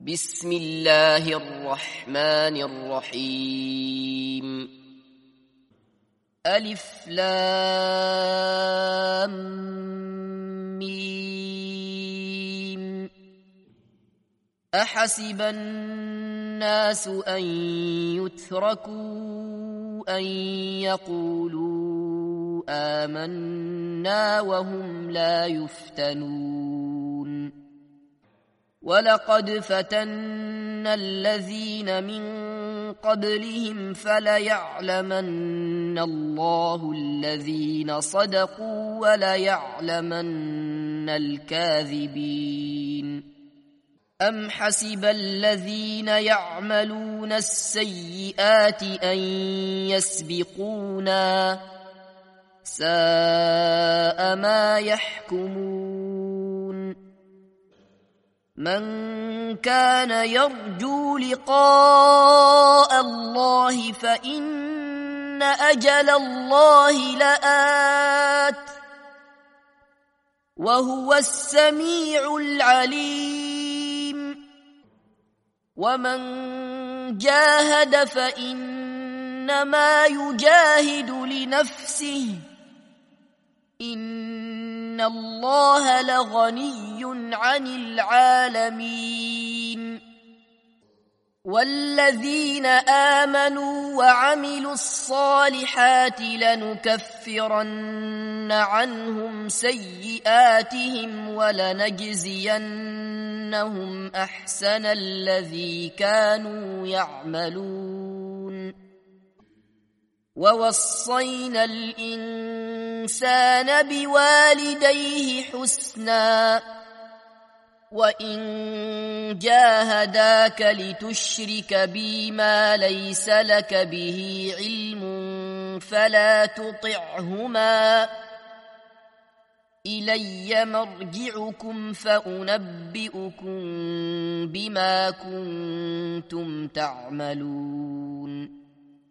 بسم الله الرحمن الرحيم ألف لام ميم أحسب الناس أن يتركوا أن يقولوا آمنا وهم لا يفتنون ولقد فتنا الذين من قبلهم فليعلمن الله الذين صدقوا وليعلمن الكاذبين أم حسب الذين يعملون السيئات أن يسبقونا ساء ما يحكمون من كان يرجو لقاء الله فإن أجل الله لآت وهو السميع العليم ومن جاهد فإنما يجاهد لنفسه إن الله لغني عن العالمين والذين آمنوا وعملوا الصالحات لنكفرن عنهم سيئاتهم ولنجزينهم أحسن الذي كانوا يعملون ووصينا الإنسان بوالديه حسنا وإن جاهداك لتشرك بي ما ليس لك به علم فلا تطعهما إلي مرجعكم فأنبئكم بما كنتم تعملون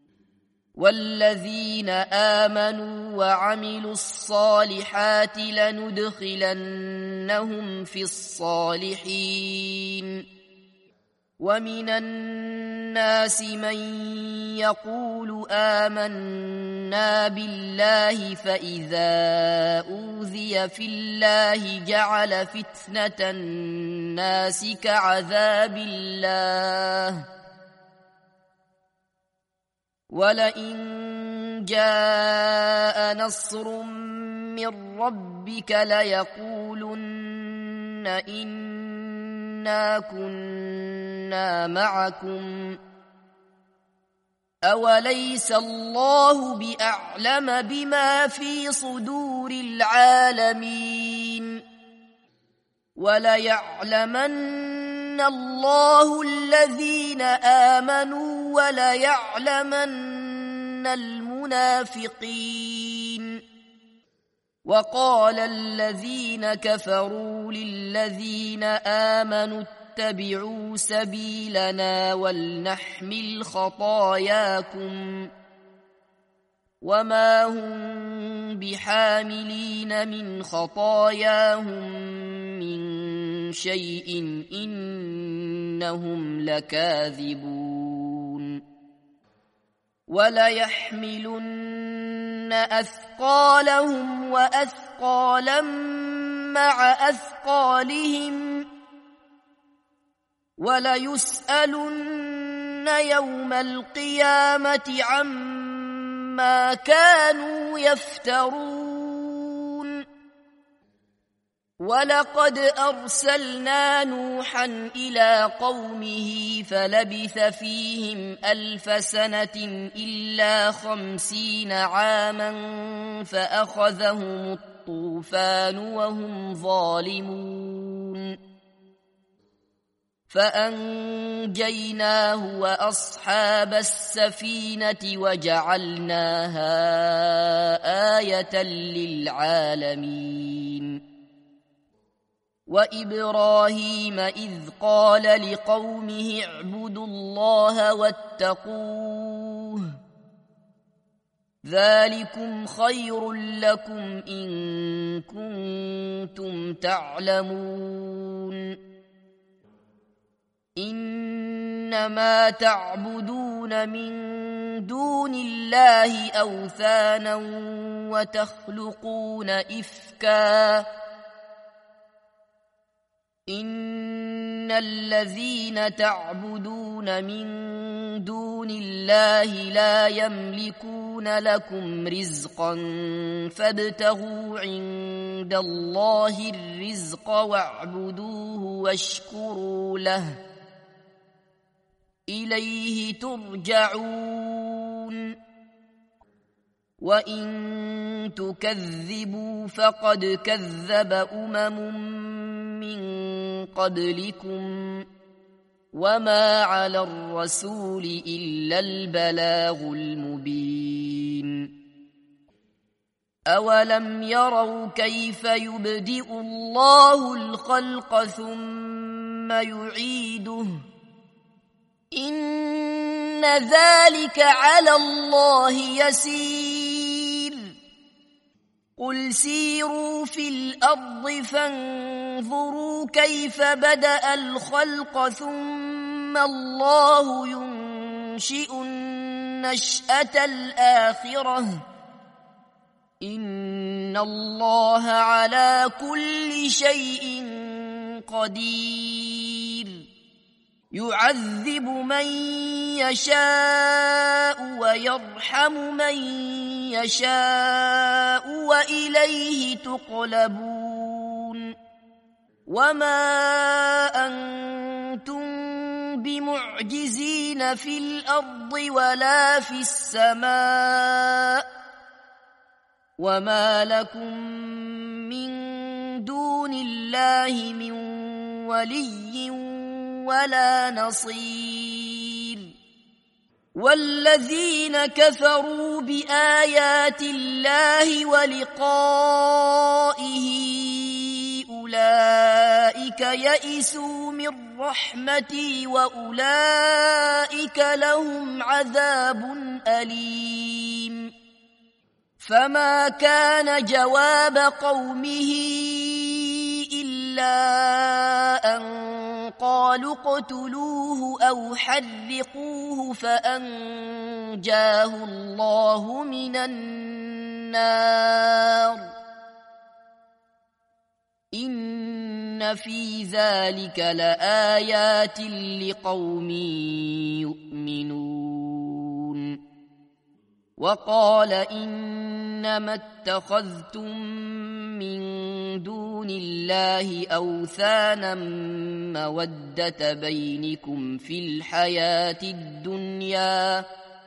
والذين آمنوا وعملوا الصالحات لندخلنهم في الصالحين ومن الناس من يقول آمنا بالله فإذا أوذي في الله جعل فتنة الناس كعذاب الله ولئن جاء نصر من ربك ليقولن إنا كنا معكم أوليس الله بأعلم بما في صدور العالمين وليعلمن الله الذين آمنوا وليعلمن المنافقين وقال الذين كفروا للذين آمنوا اتبعوا سبيلنا ولنحمل خطاياكم وما هم بحاملين من خطاياهم من شيء إنهم لكاذبون وليحملن أثقالهم وأثقالا مع أثقالهم وليسألن يوم القيامة عما كانوا يفترون ولقد أرسلنا نوحا إلى قومه فلبث فيهم 1000 سنة إلا 50 عاما فأخذهم الطوفان وهم ظالمون فأنجيناه وأصحاب السفينة وجعلناها آية للعالمين وإبراهيم إذ قال لقومه اعبدوا الله واتقوه ذلكم خير لكم إن كنتم تعلمون إنما تعبدون من دون الله أوثانا وتخلقون إفكا إن الذين تعبدون من دون الله لا يملكون لكم رزقا فابتغوا عند الله الرزق واعبدوه واشكروا له إليه ترجعون وإن تكذبوا فقد كذب من قبلكم وما على الرسول إلا البلاغ المبين أولم يروا كيف يبدئ الله الخلق ثم يعيده إن ذلك على الله يسير قل سيروا في الأرض فانظروا كيف بدأ الخلق ثم الله ينشئ النشأة الآخرة إن الله على كل شيء قدير يعذب من يشاء ويرحم من يشاء وإليه تقلبون وما أنتم بمعجزين في الأرض ولا في السماء وما لكم من دون الله من ولي ولا نصير والذين كفروا بآيات الله ولقائه أولئك يئسوا من رحمتي وأولئك لهم عذاب أليم فما كان جواب قومه إلا أن قالوا اقتلوه أو حرقوه فأنجاه الله من النار إن في ذلك لآيات لقوم يؤمنون وقال إنما اتخذتم من دون الله أوثانا مودة بينكم في الحياة الدنيا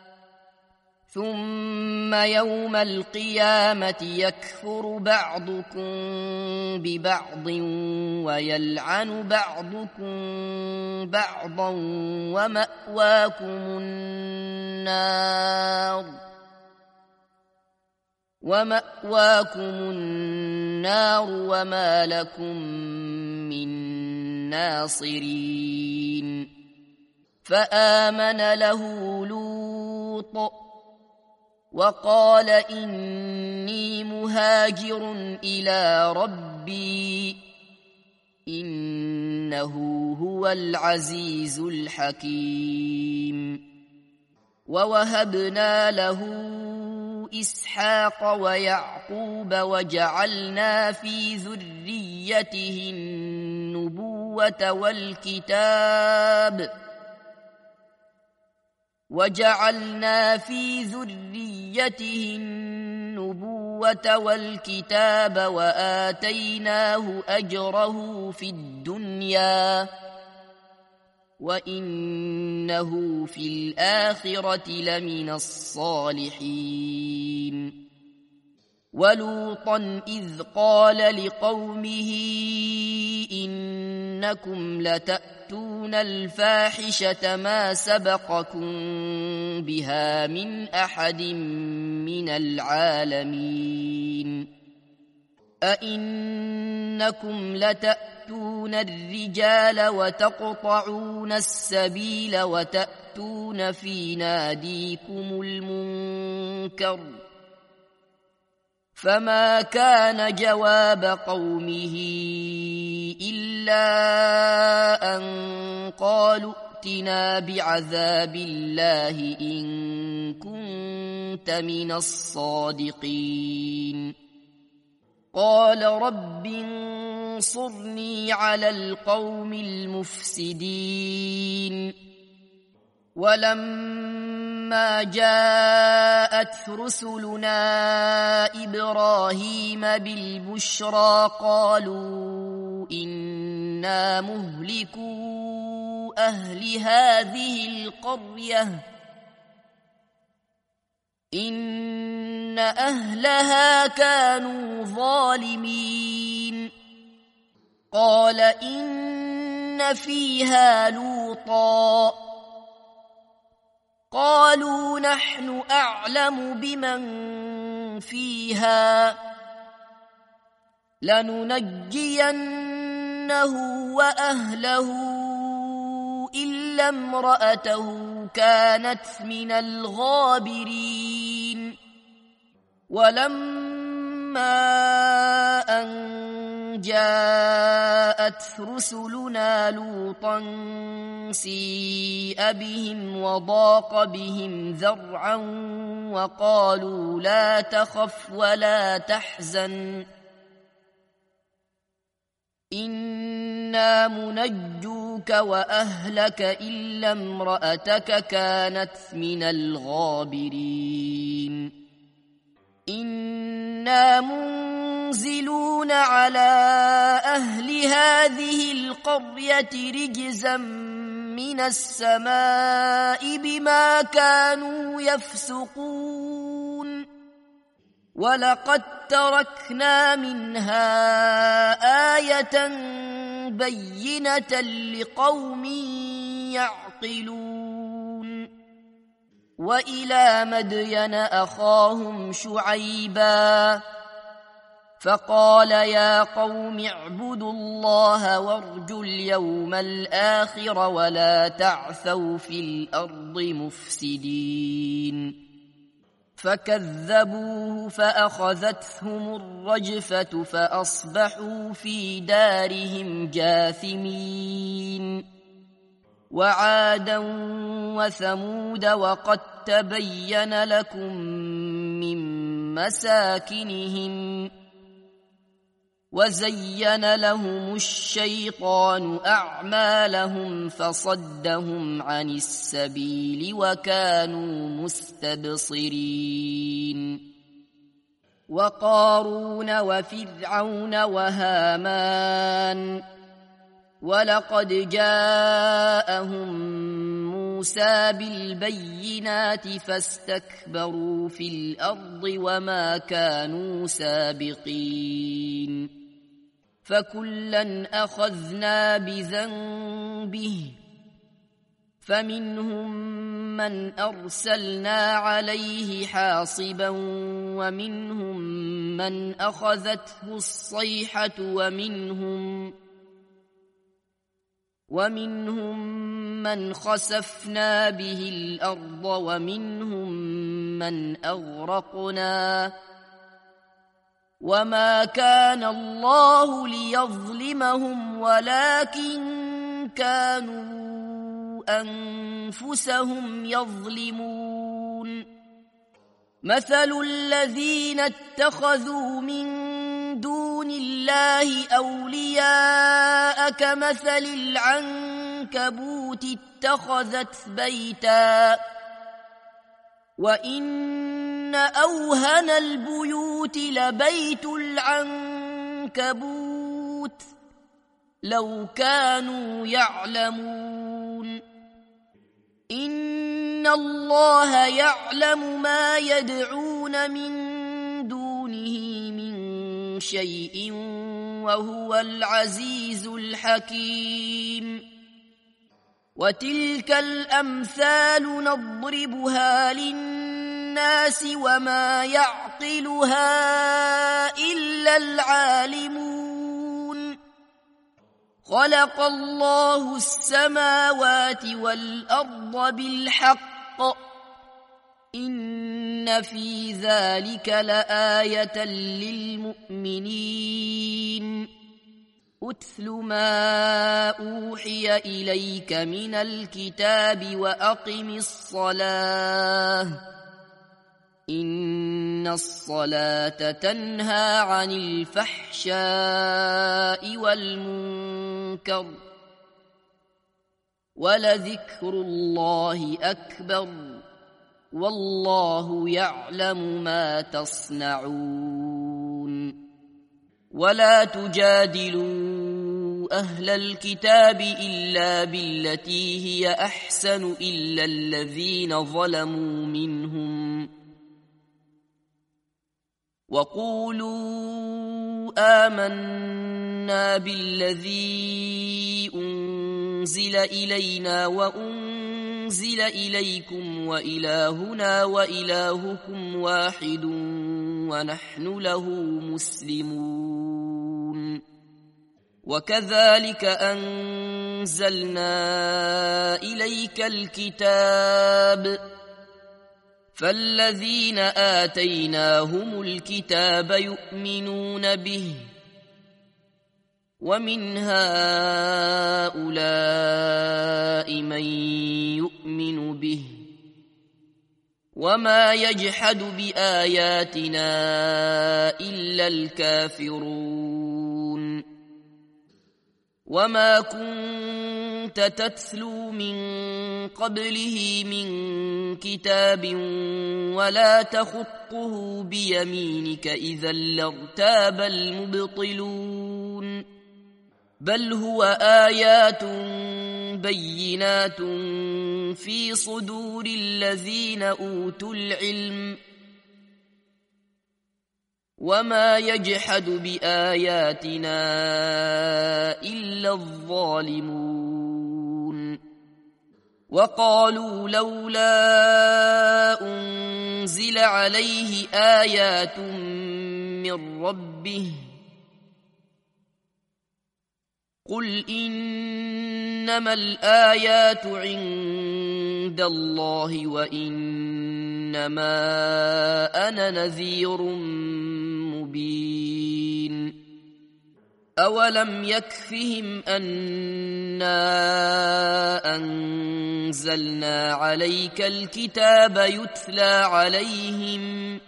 ثم يوم القيامة يكفر بعضكم ببعض ويلعن بعضكم بعضا ومأواكم النار وما لكم من ناصرين فآمن له لوط وقال إني مهاجر إلى ربي إنه هو العزيز الحكيم ووهبنا له إسحاق ويعقوب وجعلنا في ذريته النبوة والكتاب وآتيناه أجره في الدنيا وإنه في الآخرة لمن الصالحين ولوطا إذ قال لقومه إنكم لتأتون الفاحشة ما سبقكم بها من أحد من العالمين أئنكم لتأتون الرجال وتقطعون السبيل وتأتون في ناديكم المنكر فما كان جواب قومه إلا أن قالوا ائتنا بعذاب الله إن كنت من الصادقين قال رب انصرني على القوم المفسدين ولما جاءت رسلنا إبراهيم بالبشرى قالوا إنا مهلكو أهل هذه القرية إن أهلها كانوا ظالمين قال إن فيها لوطا قالوا نحن أعلم بمن فيها لننجينه وأهله إلا امرأته كانت من الغابرين ولما أن جاءت رسلنا لوطا سيء بهم وضاق بهم ذرعا وقالوا لا تخف ولا تحزن إنا منجوك وأهلك إلا امرأتك كانت من الغابرين إنا منزلون على أهل هذه القرية رجزا من السماء بما كانوا يفسقون ولقد تركنا منها آية بينة لقوم يعقلون وإلى مدين أخاهم شعيبا فقال يا قوم اعبدوا الله وارجوا اليوم الآخر ولا تعثوا في الأرض مفسدين فكذبوه فأخذتهم الرجفة فأصبحوا في دارهم جاثمين وعادا وثمود وقد تبين لكم من مساكنهم وزين لهم الشيطان أعمالهم فصدهم عن السبيل وكانوا مستبصرين وقارون وفرعون وهامان ولقد جاءهم موسى بالبينات فاستكبروا في الأرض وما كانوا سابقين فكلا أخذنا بذنبه فمنهم من أرسلنا عليه حاصبا ومنهم من أخذته الصيحة ومنهم من خسفنا به الأرض ومنهم من أغرقنا وما كان الله ليظلمهم ولكن كانوا أنفسهم يظلمون مثل الذين اتخذوا من دون الله أولياء كمثل العنكبوت اتخذت بيتا وإن أوهن البيوت لبيت العنكبوت لو كانوا يعلمون إن الله يعلم ما يدعون من دونه من شيء وهو العزيز الحكيم وتلك الأمثال نضربها للناس وما يعقلها إلا العالمون خلق الله السماوات والأرض بالحق إن في ذلك لآية للمؤمنين أتل ما أوحي إليك من الكتاب وأقم الصلاة إن الصلاة تنهى عن الفحشاء والمنكر ولذكر الله أكبر والله يعلم ما تصنعون ولا تجادلوا أهل الكتاب إلا بالتي هي أحسن إلا الذين ظلموا منهم وقولوا آمنا بالذي أنزل إلينا وأنزل إليكم وإلهنا وإلهكم واحد ونحن له مسلمون وكذلك أنزلنا إليك الكتاب فالذين آتيناهم الكتاب يؤمنون به ومن هؤلاء من يؤمن به وما يجحد بآياتنا إلا الكافرون وما كنت تتلو من قبله من كتاب ولا تخطه بيمينك إذا لارتاب المبطلون بل هو آيات بينات في صدور الذين أوتوا العلم وما يجحد بآياتنا إلا الظالمون وقالوا لولا أنزل عليه آيات من ربه قل إنما الآيات عند الله وإنما أنا نذير مبين أولم يكفهم أنا أنزلنا عليك الكتاب يتلى عليهم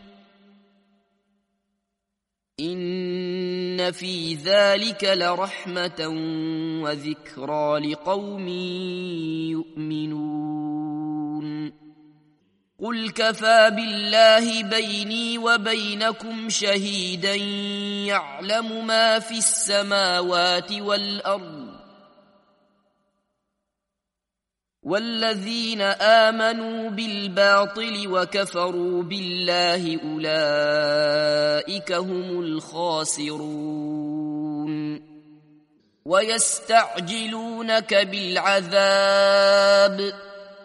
إن في ذلك لرحمة وذكرى لقوم يؤمنون قل كفى بالله بيني وبينكم شهيدا يعلم ما في السماوات والأرض والذين آمنوا بالباطل وكفروا بالله أولئك هم الخاسرون ويستعجلونك بالعذاب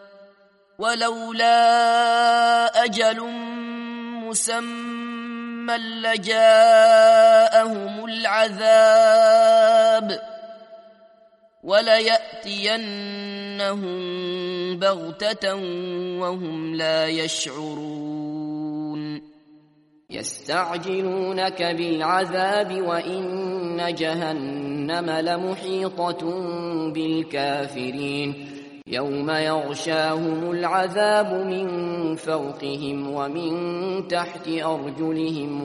ولولا أجل مسمى لجاءهم العذاب وليأتينهم بغتة وهم لا يشعرون يستعجلونك بالعذاب وإن جهنم لمحيطة بالكافرين يوم يغشاهم العذاب من فوقهم ومن تحت أرجلهم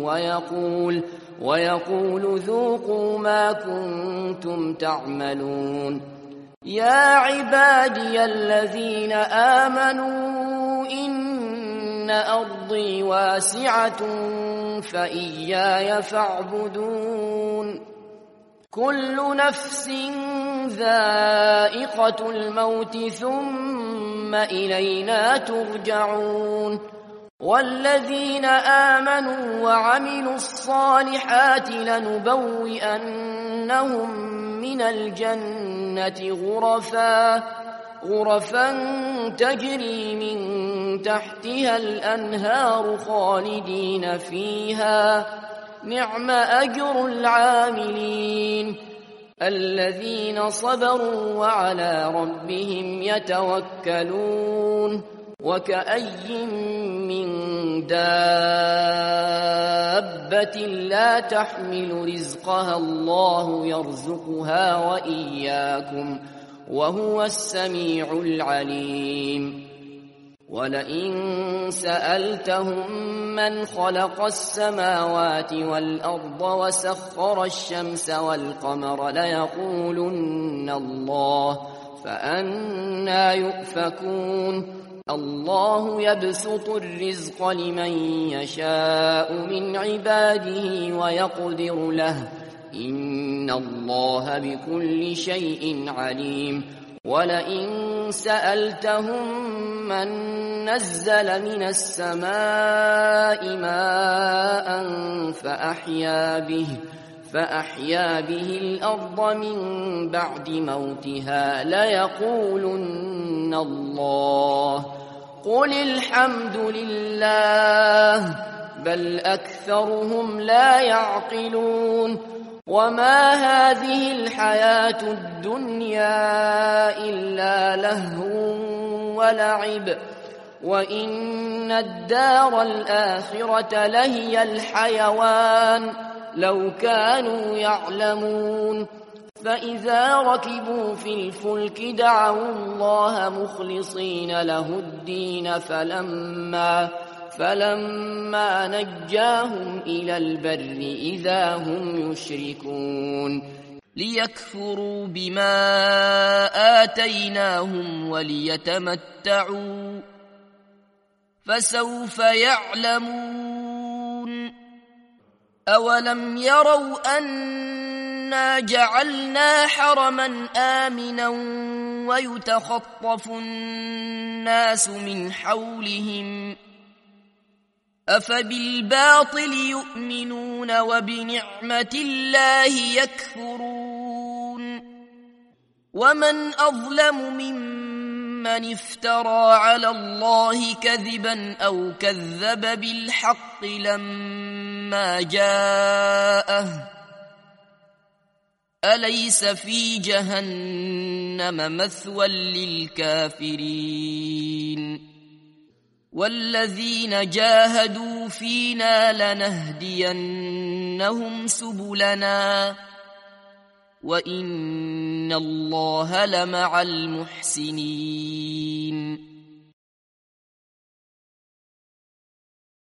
ويقول ذوقوا ما كنتم تعملون يا عبادي الذين آمنوا إن أرضي واسعة فإياي فاعبدون كل نفس ذائقة الموت ثم إلينا ترجعون والذين آمنوا وعملوا الصالحات لنبوئنهم من الجنة غرفا تجري من تحتها الأنهار خالدين فيها نعم أجر العاملين الذين صبروا وعلى ربهم يتوكلون وكأي من دابة لا تحمل رزقها الله يرزقها وإياكم وهو السميع العليم ولئن سألتهم من خلق السماوات والأرض وسخر الشمس والقمر ليقولن الله فأنى يؤفكون الله يبسط الرزق لمن يشاء من عباده ويقدر له إن الله بكل شيء عليم ولئن سألتهم من نزل من السماء ماء فأحيا به الأرض من بعد موتها ليقولن الله قل الحمد لله بل أكثرهم لا يعقلون وما هذه الحياة الدنيا إلا لهو ولعب وإن الدار الآخرة لهي الحيوان لو كانوا يعلمون فإذا ركبوا في الفلك دعوا الله مخلصين له الدين فلما نجاهم إلى البر إذا هم يشركون ليكفروا بما آتيناهم وليتمتعوا فسوف يعلمون أولم يروا أنا جعلنا حرما آمنا ويتخطف الناس من حولهم أفبالباطل يؤمنون وبنعمة الله يكفرون ومن أظلم ممن افترى على الله كذبا أو كذب بالحق لما جاءه أليس في جهنم مثوى للكافرين والذين جاهدوا فينا لنهدينهم سبلنا وإن الله لمع المحسنين